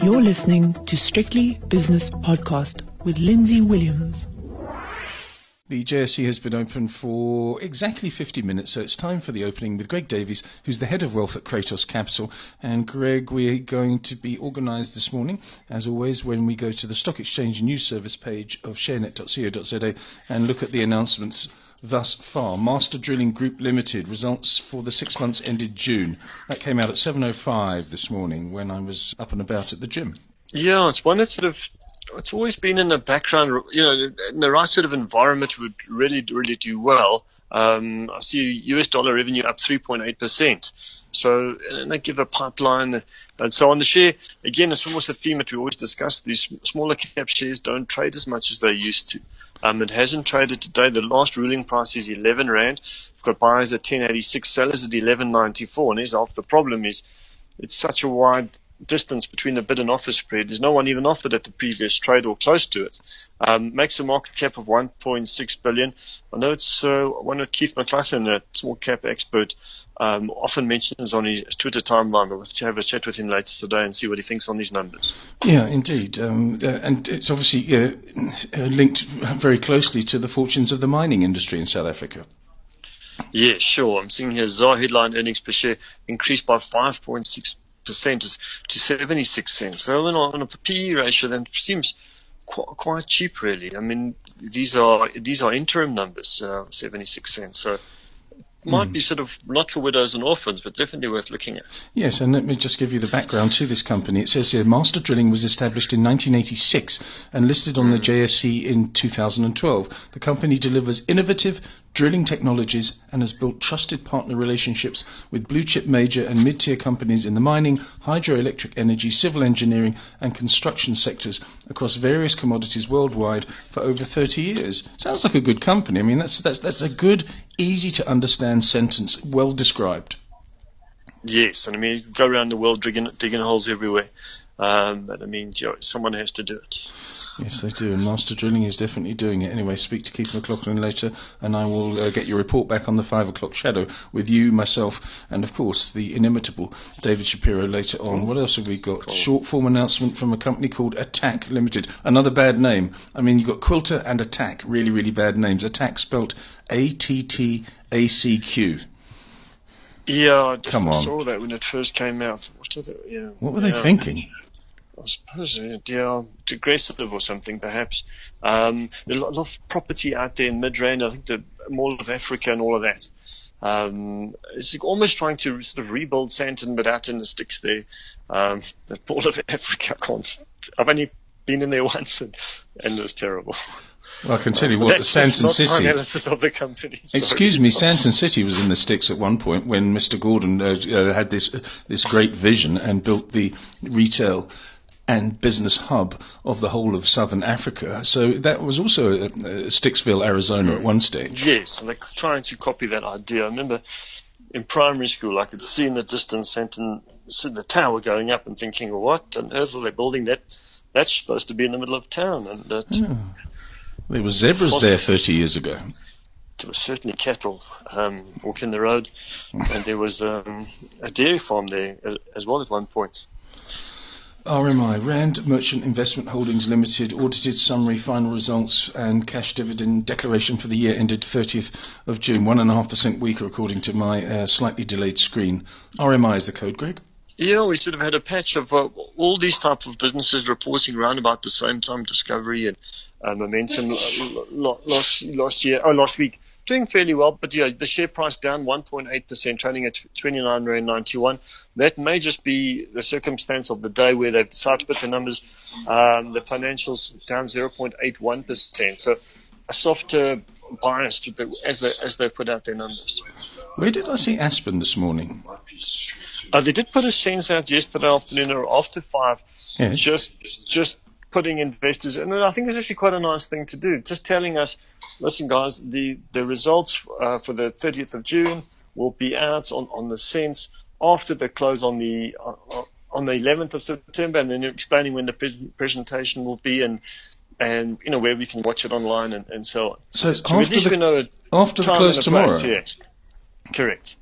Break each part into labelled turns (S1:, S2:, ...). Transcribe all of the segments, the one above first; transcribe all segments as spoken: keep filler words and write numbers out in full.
S1: You're listening to Strictly Business Podcast with Lindsay Williams.
S2: The J S E has been open for exactly fifty minutes, so it's time for the opening with Greg Davies, who's the Head of Wealth at Kratos Capital. And Greg, we're going to be organised this morning, as always, when we go to the Stock Exchange News Service page of sharenet dot co dot z a and look at the announcements thus far. Master Drilling Group Limited, results for the six months ended June. That came out at seven oh five this morning when I was up and about at the gym.
S3: Yeah, it's one that sort of... It's always been in the background, you know, in the right sort of environment would really, really do well. Um, I see U S dollar revenue up three point eight percent. So, and they give a pipeline and so on. The share, again, it's almost a theme that we always discuss. These smaller cap shares don't trade as much as they used to. Um, it hasn't traded today. The last ruling price is eleven rand. We've got buyers at ten eighty-six, sellers at eleven ninety-four. And here's half the problem is it's such a wide distance between the bid and offer spread. There's no one even offered at the previous trade or close to it. Um, makes a market cap of one point six billion. I know it's uh, one of Keith McLaughlin, a small cap expert, um, often mentions on his Twitter timeline. We'll have to have a chat with him later today and see what he thinks on these numbers.
S2: Yeah, indeed. Um, uh, and it's obviously uh, linked very closely to the fortunes of the mining industry in South Africa.
S3: Yeah, sure. I'm seeing here Z A R headline earnings per share increased by five point six percent to seventy-six cents. So on a P E ratio, then seems quite, quite cheap, really. I mean, these are these are interim numbers, uh, seventy-six cents. So it might mm. be sort of not for widows and orphans, but definitely worth looking at.
S2: Yes, and let me just give you the background to this company. It says here, Master Drilling was established in nineteen eighty-six and listed on mm. the J S E in two thousand twelve. The company delivers innovative drilling technologies and has built trusted partner relationships with blue-chip major and mid-tier companies in the mining, hydroelectric energy, civil engineering and construction sectors across various commodities worldwide for over thirty years. Sounds like a good company. I mean, that's that's that's a good, easy-to-understand sentence, well described.
S3: Yes, and I mean, you go around the world digging, digging holes everywhere. Um, but I mean, you know, someone has to do it.
S2: Yes, they do, and Master Drilling is definitely doing it. Anyway, speak to Keith McLaughlin later, and I will uh, get your report back on the five o'clock shadow with you, myself, and of course the inimitable David Shapiro later on. What else have we got? Cool. Short form announcement from a company called Attack Limited. Another bad name. I mean, you've got Quilter and Attack, really, really bad names. Attack spelt A T T A C Q.
S3: Yeah, I just
S2: Come on.
S3: saw that when it first came out. What, they, yeah,
S2: what were
S3: yeah.
S2: they thinking?
S3: I suppose, yeah, it's aggressive or something, perhaps. Um, there's a lot of property out there in Midrand. I think the Mall of Africa and all of that. Um, it's almost trying to sort of rebuild Sandton, but out in the sticks there. Um, the Mall of Africa, I can't. I've only been in there once, and, and it was terrible.
S2: Well, I can tell you what, the Sandton City...
S3: That's analysis of the company. Sorry.
S2: Excuse me, Sandton City was in the sticks at one point when Mister Gordon uh, uh, had this uh, this great vision and built the retail and business hub of the whole of southern Africa. So that was also uh, uh, Sticksville, Arizona mm. at one stage.
S3: Yes, and they're trying to copy that idea. I remember in primary school I could see in the distance Sandton, the tower going up and thinking, well, what on earth are they building that? That's supposed to be in the middle of town. And that,
S2: yeah. There were zebras there thirty years ago.
S3: There was certainly cattle um, walking the road, and there was um, a dairy farm there as, as well at one point.
S2: R M I, Rand Merchant Investment Holdings Limited, audited summary, final results and cash dividend declaration for the year ended thirtieth of June, one point five percent weaker according to my uh, slightly delayed screen. R M I is the code, Greg?
S3: Yeah, we sort of had a patch of uh, all these type of businesses reporting around about the same time, Discovery and uh, Momentum last, last year, oh, last week. Doing fairly well, but yeah, the share price down one point eight percent, trading at twenty-nine rand ninety-one. That may just be the circumstance of the day where they've decided to put the numbers, um, the financials down zero point eight one percent. So a softer bias to the, as they as they put out their numbers.
S2: Where did I see Aspen this morning?
S3: Uh, they did put a sense out yesterday afternoon or after five,
S2: yes.
S3: just just putting investors, and I think it's actually quite a nice thing to do, just telling us, listen guys, the, the results uh, for the thirtieth of June will be out on, on the sense after the close on the uh, on the eleventh of September, and then explaining when the pre- presentation will be and and you know where we can watch it online and, and so on.
S2: So,
S3: so
S2: after, the,
S3: we know
S2: after the close tomorrow?
S3: Yeah. Correct.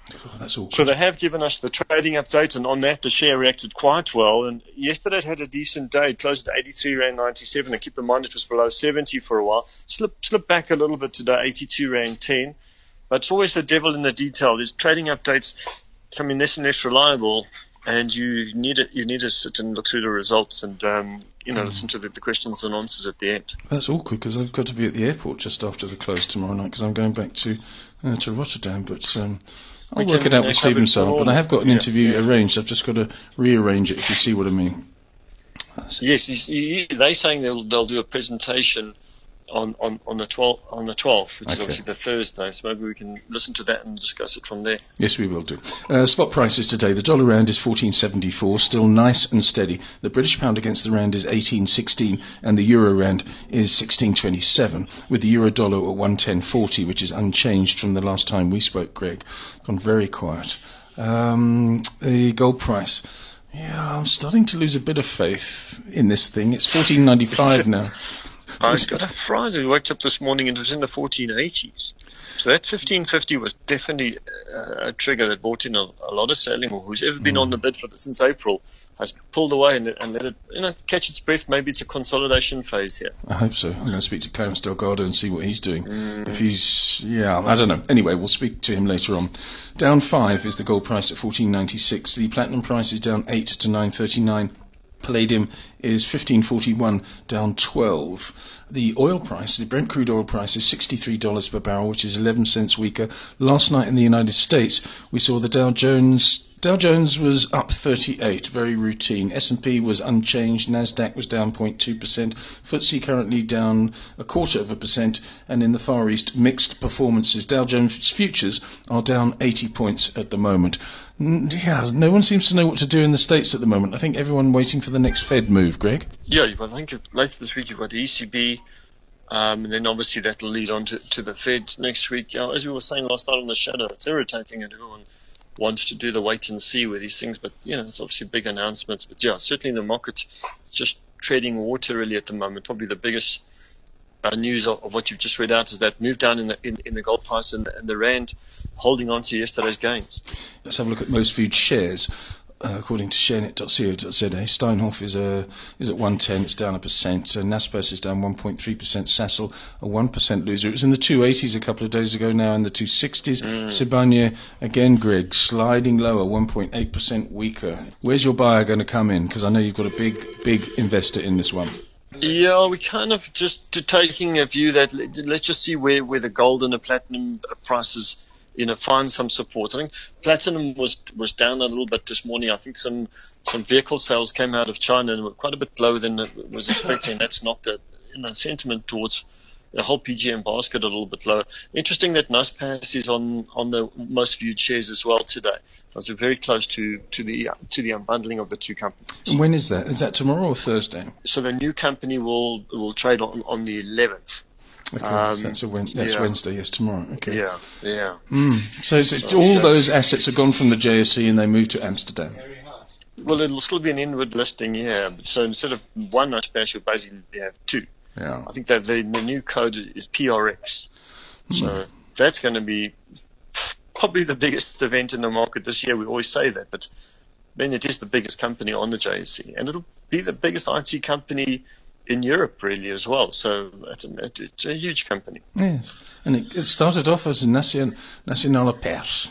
S2: Oh, that's awkward.
S3: So they have given us the trading update, and on that the share reacted quite well. And yesterday it had a decent day. It closed at eighty-three rand ninety-seven. And keep in mind it was below seventy for a while. Slipped slipped back a little bit today, eighty-two rand ten. But it's always the devil in the detail. These trading updates becoming less and less reliable, and you need to, you need to sit and look through the results and um, you know mm. listen to the, the questions and answers at the end.
S2: That's awkward because I've got to be at the airport just after the close tomorrow night because I'm going back to uh, to Rotterdam. But um, I'll we work it out with Stephen Saab. But I have got an yeah, interview yeah. arranged. I've just got to rearrange it if you see what I mean. That's
S3: yes, he's, he, they're saying they'll they'll do a presentation on, on, on the twelfth, on the twelfth, which okay. is obviously the Thursday, so maybe we can listen to that and discuss it from there.
S2: Yes, we will do. Uh, spot prices today. The dollar rand is fourteen seventy-four, still nice and steady. The British pound against the rand is eighteen sixteen, and the euro rand is sixteen twenty-seven, with the euro dollar at one ten forty, which is unchanged from the last time we spoke, Greg. Gone very quiet. Um, the gold price. Yeah, I'm starting to lose a bit of faith in this thing. It's fourteen ninety-five now.
S3: I got a Friday. I woke up this morning and it was in the fourteen eighties. So that fifteen fifty was definitely uh, a trigger that brought in a, a lot of selling. Or who's ever been mm. on the bid for this since April has pulled away and, and let it, you know, catch its breath. Maybe it's a consolidation phase here.
S2: I hope so. I'm going to speak to Clarence Delgado and see what he's doing. Mm. If he's, yeah, I don't know. Anyway, we'll speak to him later on. Down five is the gold price at fourteen ninety-six. The platinum price is down eight to nine thirty-nine. Palladium is fifteen forty-one, down twelve. The oil price, the Brent crude oil price, is sixty-three dollars per barrel, which is eleven cents weaker. Last night in the United States, we saw the Dow Jones. Dow Jones was up thirty-eight, very routine. S and P was unchanged. Nasdaq was down zero point two percent. F T S E currently down a quarter of a percent. And in the Far East, mixed performances. Dow Jones futures are down eighty points at the moment. N- yeah, no one seems to know what to do in the States at the moment. I think everyone waiting for the next Fed move, Greg.
S3: Yeah, I think later this week you've got the E C B. Um, and then obviously that will lead on to, to the Fed next week. Uh, as we were saying last night on the shadow, it's irritating and everyone wants to do the wait and see with these things, but you know, it's obviously big announcements. But yeah, certainly the market just treading water really at the moment. Probably the biggest uh, news of, of what you've just read out is that move down in the in, in the gold price and, and the rand holding on to yesterday's gains.
S2: Let's have a look at most food shares. Uh, according to sharenet dot co dot za, Steinhoff is a is at one ten, it's down a percent. So Naspers is down one point three percent. Sasol a one percent loser. It was in the two eighties a couple of days ago, now in the two sixties. Mm. Sibanye again, Greg, sliding lower, one point eight percent weaker. Where's your buyer going to come in? Because I know you've got a big big investor in this one.
S3: Yeah, we kind of just to taking a view that let's just see where, where the gold and the platinum prices, you know, find some support. I think platinum was was down a little bit this morning. I think some some vehicle sales came out of China and were quite a bit lower than it was expecting. That's knocked the you know, sentiment towards the whole P G M basket a little bit lower. Interesting that Naspers is on, on the most viewed shares as well today. So we're very close to, to the to the unbundling of the two companies.
S2: And when is that? Is that tomorrow or Thursday?
S3: So the new company will will trade on on the eleventh.
S2: Okay, um, that's, a Wed- that's yeah. Wednesday, yes, tomorrow. Okay.
S3: Yeah, yeah.
S2: Mm. So, it's, it's so all yes. those assets have gone from the J S E and they moved to Amsterdam.
S3: Well, it'll still be an inward listing, yeah. So instead of one Naspers, you'll basically have two.
S2: Yeah.
S3: I think that the, the new code is P R X. Mm. So that's going to be probably the biggest event in the market this year. We always say that, but then it is the biggest company on the J S E, and it'll be the biggest I T company in Europe, really, as well. So it's a, it's a huge company.
S2: Yes, and it, it started off as a Nation, Nationale Pers.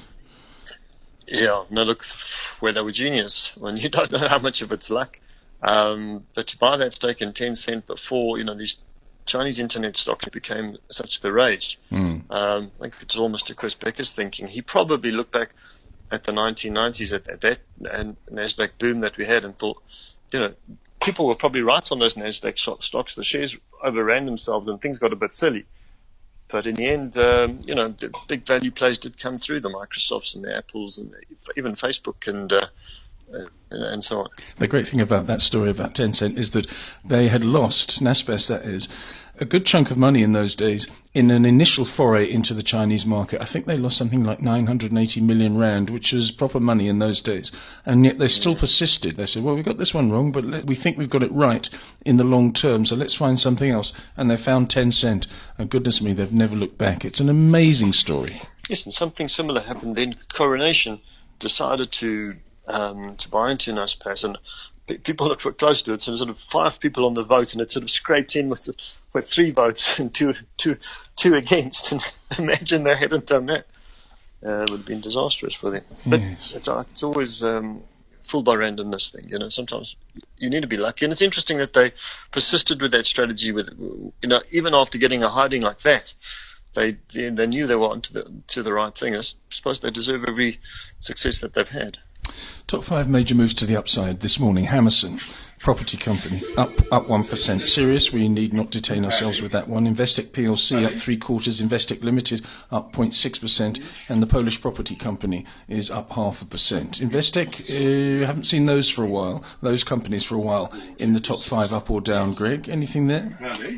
S3: Yeah, no, look, where they were genius. When you don't know how much of it's luck. Um, but to buy that stake in Tencent before, you know, these Chinese internet stocks became such the rage. Mm. Um, I think it's almost to Chris Becker's thinking. He probably looked back at the nineteen nineties, at, at that and Nasdaq boom that we had, and thought, you know, people were probably right on those Nasdaq stocks. The shares overran themselves and things got a bit silly. But in the end, um, you know, the big value plays did come through, the Microsofts and the Apples and the, even Facebook and uh, uh, and so on.
S2: The great thing about that story about Tencent is that they had lost, Naspers that is, a good chunk of money in those days in an initial foray into the Chinese market. I think they lost something like nine hundred eighty million rand, which was proper money in those days. And yet they still persisted. They said, well, we got this one wrong, but let, we think we've got it right in the long term, so let's find something else. And they found Tencent. And goodness me, they've never looked back. It's an amazing story.
S3: Yes, and something similar happened then. Coronation decided to um, to buy into Naspers, and p- people that were close to it, so sort of five people on the vote, and it sort of scraped in with with three votes and two two two against. And imagine they hadn't done that, uh, it would have been disastrous for them. But
S2: Yes.
S3: it's, it's always um, fooled by randomness thing, you know. Sometimes you need to be lucky, and it's interesting that they persisted with that strategy. With you know, even after getting a hiding like that. They, they they knew they were onto the to the right thing. I suppose they deserve every success that they've had.
S2: Top five major moves to the upside this morning. Hammerson, property company, up up one percent. Sirius, we need not detain ourselves with that one. Investec P L C up three quarters. Investec Limited up zero point six percent. And the Polish property company is up half a percent. Investec, uh, haven't seen those for a while, those companies for a while in the top five, up or down. Greg, anything there?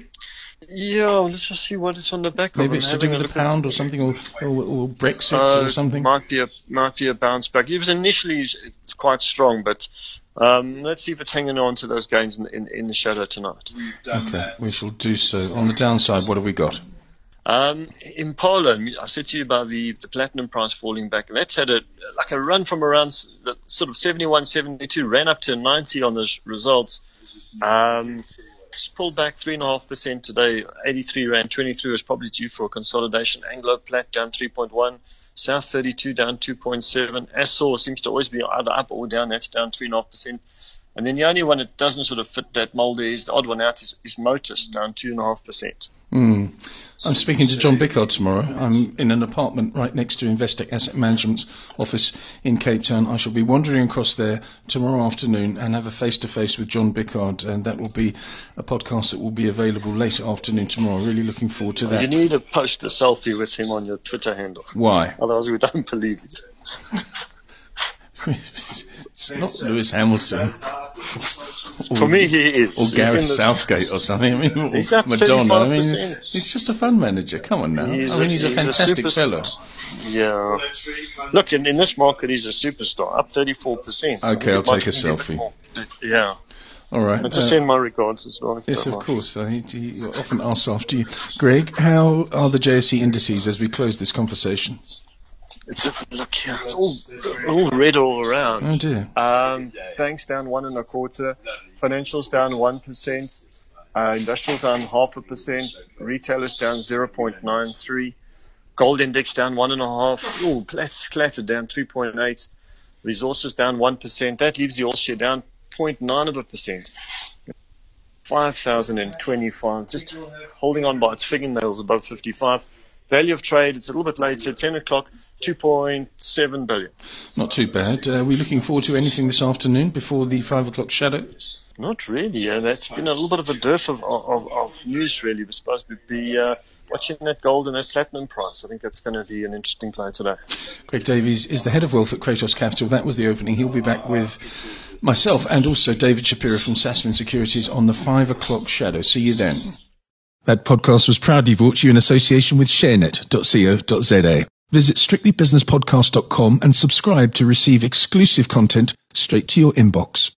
S3: Yeah, let's just see what it's on the back of.
S2: Maybe it's to do with the pound or something, or, or, or Brexit
S3: uh,
S2: or something.
S3: Might be a might be a bounce back. It was initially quite strong, but um, let's see if it's hanging on to those gains in, in, in the shadow tonight.
S2: Okay, that. We shall do so. On the downside, what have we got?
S3: Um, Impala, I said to you about the, the platinum price falling back, and that's had a like a run from around sort of seventy-one, seventy-two, ran up to ninety on those results. Um, Just pulled back three point five percent today. eighty-three rand twenty-three was probably due for a consolidation. Anglo Plat down three point one. South thirty-two down two point seven. Assor seems to always be either up or down. That's down three point five percent. And then the only one that doesn't sort of fit that mold is the odd one out is, is Motus, down two point five percent.
S2: Mm. I'm speaking to John Bickard tomorrow. I'm in an apartment right next to Investec Asset Management's office in Cape Town. I shall be wandering across there tomorrow afternoon and have a face-to-face with John Bickard, and that will be a podcast that will be available later afternoon tomorrow. Really looking forward to that.
S3: You need to post a selfie with him on your Twitter handle.
S2: Why?
S3: Otherwise we don't believe you.
S2: It's not Lewis Hamilton. Or,
S3: For me, he is.
S2: Or
S3: He's
S2: Gareth
S3: in the-
S2: Southgate or something. I mean, or
S3: He's up
S2: Madonna. I mean,
S3: thirty-five percent.
S2: he's just a fund manager. Come on now.
S3: He's
S2: I mean,
S3: a-
S2: he's a
S3: he's a
S2: fantastic
S3: superstar.
S2: fellow.
S3: Yeah. Look, in, in this market, he's a superstar, up thirty-four percent.
S2: Okay, I'll take a
S3: Might be bit
S2: selfie.
S3: more. Yeah.
S2: All right.
S3: And to
S2: uh,
S3: send my regards as well.
S2: Yes, of course. I he, he often asks after you. Greg, how are the J S C indices as we close this conversation?
S3: It's a, look here, it's all, all red all around.
S2: Oh dear.
S3: Um, banks down one and a quarter, financials down one percent, uh, industrials down half a percent, retailers down zero point nine three, gold index down one and a half, ooh, Platts clattered down three point eight, resources down one percent. That leaves the all share down zero point nine of a percent. five thousand twenty-five, just holding on by its fingernails above fifty-five. Value of trade, it's a little bit later, ten o'clock, two point seven billion.
S2: Not too bad. Uh, are we looking forward to anything this afternoon before the five o'clock shadow?
S3: Not really. Yeah, that's been a little bit of a dearth of, of, of news, really. We're supposed to be uh, watching that gold and that platinum price. I think that's going to be an interesting play today.
S2: Greg Davies is the head of wealth at Kratos Capital. That was the opening. He'll be back with myself and also David Shapiro from Sasfin Securities on the five o'clock shadow. See you then. That podcast was proudly brought to you in association with sharenet dot co dot za. Visit strictly business podcast dot com and subscribe to receive exclusive content straight to your inbox.